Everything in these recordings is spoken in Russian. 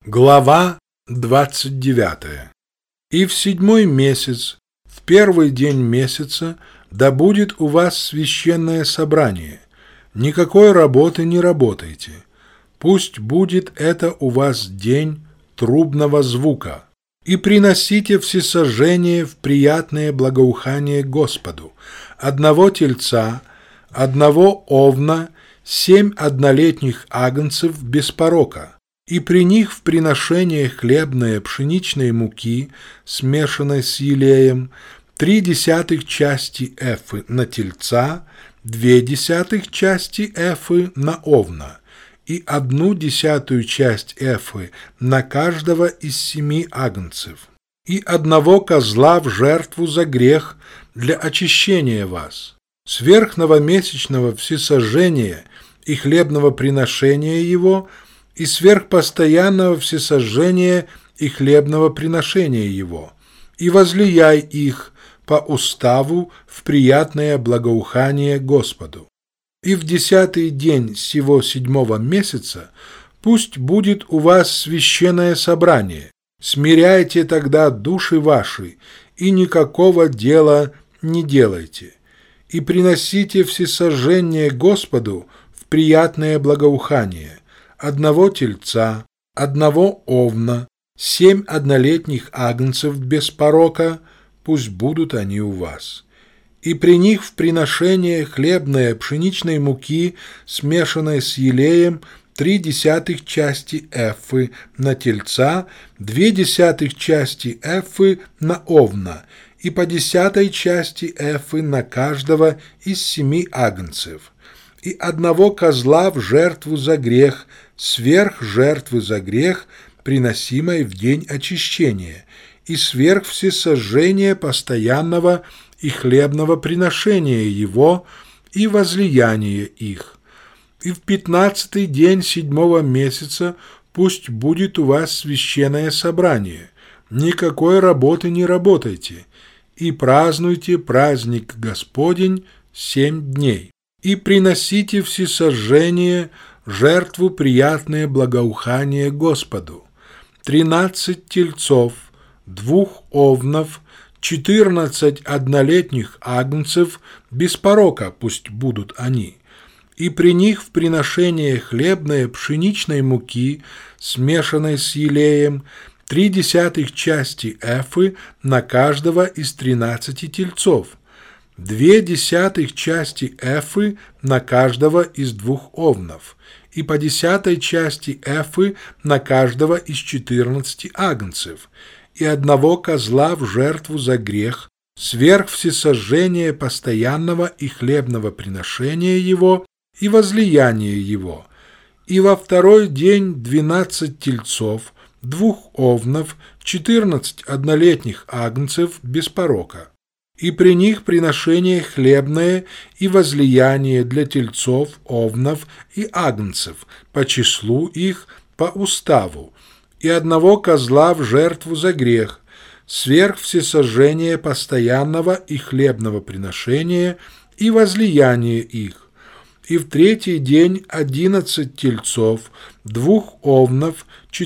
Глава 29. И в 7-й месяц, в 1-й день месяца, да будет у вас священное собрание. Никакой работы не работайте. Пусть будет это у вас день трубного звука. И приносите всесожжение в приятное благоухание Господу: 1 тельца, 1 овна, 7 однолетних агнцев без порока. И при них в приношение хлебное пшеничной муки, смешанной с елеем, 0,3 части эфы на тельца, 0,2 части эфы на овна, и 1/10 часть эфы на каждого из 7 агнцев, и 1 козла в жертву за грех для очищения вас, сверх новомесячного всесожжения и хлебного приношения его, и сверх постоянного всесожжения и хлебного приношения его, и возлияй их по уставу в приятное благоухание Господу. И в 10-й день сего 7-го месяца пусть будет у вас священное собрание. Смиряйте тогда души ваши, и никакого дела не делайте. И приносите всесожжение Господу в приятное благоухание: 1 тельца, 1 овна, 7 однолетних агнцев без порока, пусть будут они у вас. И при них в приношение хлебное пшеничной муки, смешанной с елеем, 0,3 части эфы на тельца, 0,2 части эфы на овна, и по 0,1 части эфы на каждого из 7 агнцев, и 1 козла в жертву за грех, сверх жертвы за грех, приносимой в день очищения, и сверх всесожжения постоянного и хлебного приношения его, и возлияния их. И в 15-й день 7-го месяца пусть будет у вас священное собрание. Никакой работы не работайте, и празднуйте праздник Господень 7 дней. И приносите всесожжение, жертву приятное благоухание Господу: 13 тельцов, 2 овнов, 14 однолетних агнцев без порока пусть будут они, и при них в приношение хлебное пшеничной муки, смешанной с елеем, 0,3 части эфы на каждого из 13 тельцов, 0,2 части эфы на каждого из 2 овнов, и по 0,1 части эфы на каждого из 14 агнцев, и 1 козла в жертву за грех, сверх всесожжения постоянного и хлебного приношения его и возлияния его, и во 2-й день 12 тельцов, 2 овнов, 14 однолетних агнцев без порока, и при них приношение хлебное и возлияние для тельцов, овнов и агнцев по числу их, по уставу, и 1 козла в жертву за грех, сверх всесожжения постоянного и хлебного приношения и возлияния их, и в 3-й день 11 тельцов, 2 овнов,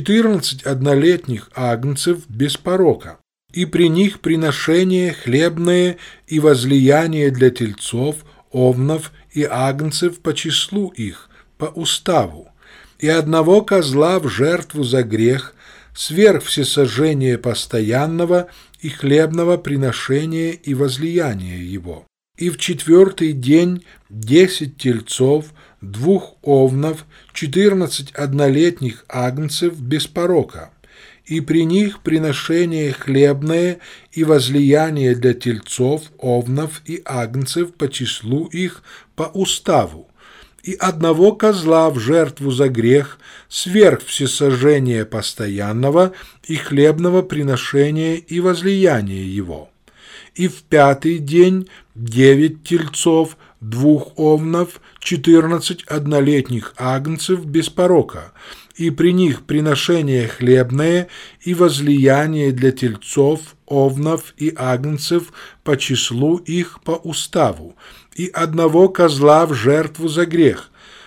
14 однолетних агнцев без порока, и при них приношение хлебное и возлияние для тельцов, овнов и агнцев по числу их, по уставу, и 1 козла в жертву за грех, сверх всесожжения постоянного и хлебного приношения и возлияния его, и в 4-й день 10 тельцов, 2 овнов, 14 однолетних агнцев без порока, и при них приношение хлебное и возлияние для тельцов, овнов и агнцев по числу их, по уставу, и 1 козла в жертву за грех, сверх всесожжения постоянного и хлебного приношения и возлияния его, и в 5-й день 9 тельцов, 2 овнов, 14 однолетних агнцев без порока, и при них приношение хлебное и возлияние для тельцов, овнов и агнцев по числу их, по уставу, и 1 козла в жертву за грех,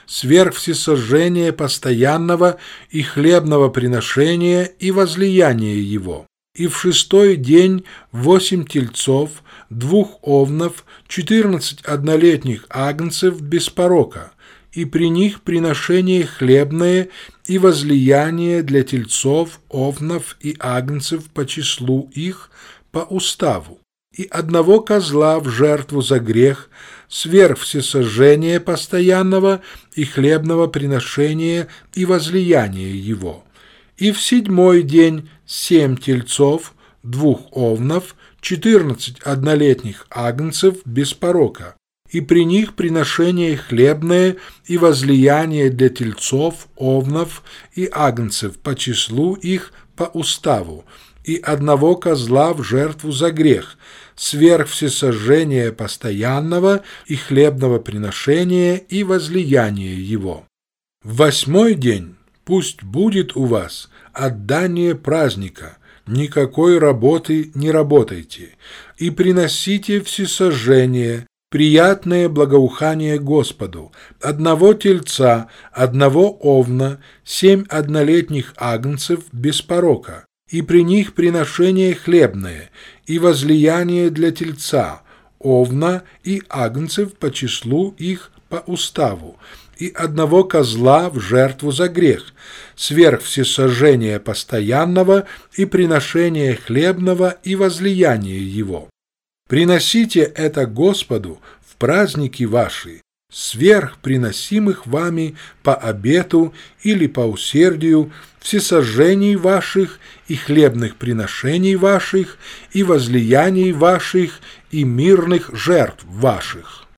сверх всесожжения постоянного и хлебного приношения и возлияния его. И в 6-й день 8 тельцов, 2 овнов, 14 однолетних агнцев без порока, и при них приношение хлебное и возлияние для тельцов, овнов и агнцев по числу их, по уставу, и 1 козла в жертву за грех, сверх всесожжения постоянного и хлебного приношения и возлияния его. И в 7-й день 7 тельцов, 2 овнов, 14 однолетних агнцев без порока, и при них приношение хлебное и возлияние для тельцов, овнов и агнцев по числу их, по уставу, и 1 козла в жертву за грех, сверх всесожжения постоянного и хлебного приношения и возлияния его. В 8-й день пусть будет у вас отдание праздника, никакой работы не работайте, и приносите всесожжение, приятное благоухание Господу, 1 тельца, 1 овна, 7 однолетних агнцев без порока, и при них приношение хлебное и возлияние для тельца, овна и агнцев по числу их, по уставу, и 1 козла в жертву за грех, сверх всесожжения постоянного и приношения хлебного и возлияния его. Приносите это Господу в праздники ваши, сверх приносимых вами по обету или по усердию, всесожжений ваших и хлебных приношений ваших и возлияний ваших и мирных жертв ваших.